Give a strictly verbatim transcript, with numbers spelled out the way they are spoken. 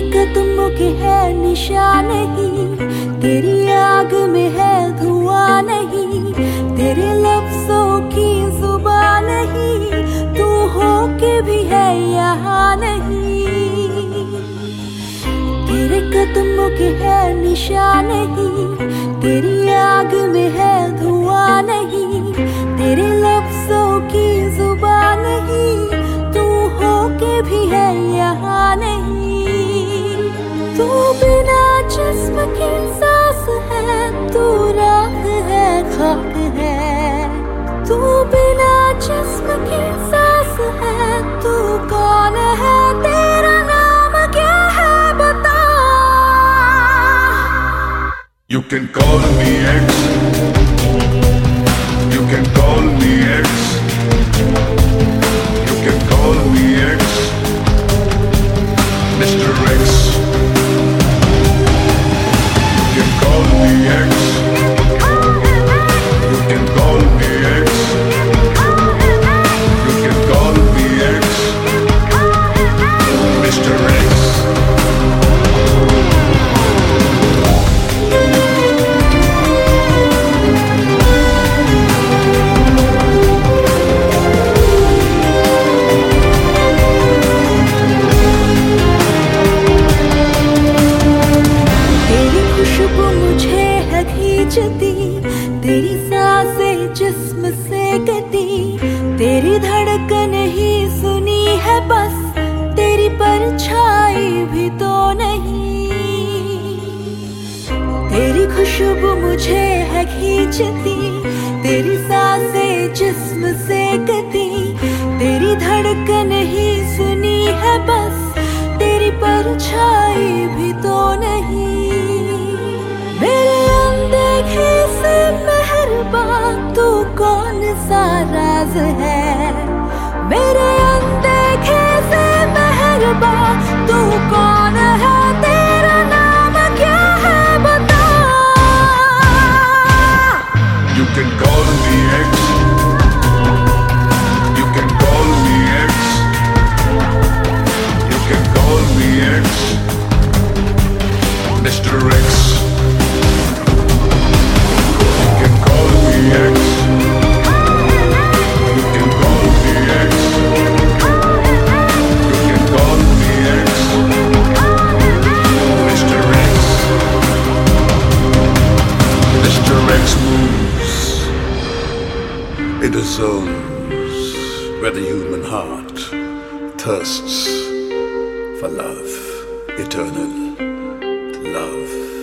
कदमों के है निशान नहीं, तेरी आग में है धुआं नहीं, तेरे लफ्जों की जुबान नहीं, तू हो के भी है यहाँ नहीं। तेरे कदमों के है निशान नहीं, तेरी आग में है धुआं नहीं, तेरे लफ्जों की जुबान नहीं, तू हो के भी है यहाँ नहीं। तू बिना जिस्म की सांस है, तू राह है खाक है। तू बिना जिस्म की सांस है, तू कौन है, तेरा नाम क्या है बता। You can call me X, you can call me X, you can call me X, Mister X. You can call me X, you can call me X, you can call me X, Mister X. तेरी सांसें जिस्म से कटी, तेरी धड़कन ही सुनी है बस, तेरी परछाई भी तो नहीं। तेरी खुशबू मुझे है खींचती, तेरी सांसें जिस्म से कटी, तेरी धड़कन ही सुनी है बस, तेरी परछाई भी तो नहीं। मेरे अनदेखे से मेहरबान तू कौन सा राज है, मेरे अनदेखे से मेहरबान तू कौन है, तेरा नाम क्या है बता। You can call me X, you can call me X, you can call me X, Mister X. X. You can call me X. You can call me X. Mister X. Mister X moves in the zones where the human heart thirsts for love, eternal love.